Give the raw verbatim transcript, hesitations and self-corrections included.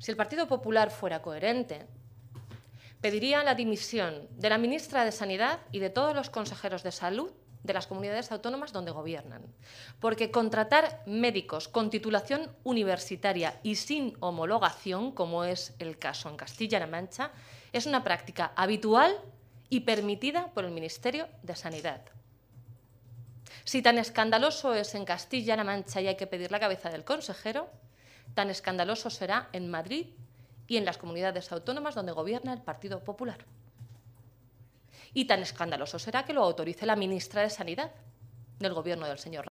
Si el Partido Popular fuera coherente, pediría la dimisión de la ministra de Sanidad y de todos los consejeros de salud de las comunidades autónomas donde gobiernan. Porque contratar médicos con titulación universitaria y sin homologación, como es el caso en Castilla-La Mancha, es una práctica habitual y permitida por el Ministerio de Sanidad. Si tan escandaloso es en Castilla-La Mancha y hay que pedir la cabeza del consejero, tan escandaloso será en Madrid y en las comunidades autónomas donde gobierna el Partido Popular. Y tan escandaloso será que lo autorice la ministra de Sanidad del Gobierno del señor Rajoy.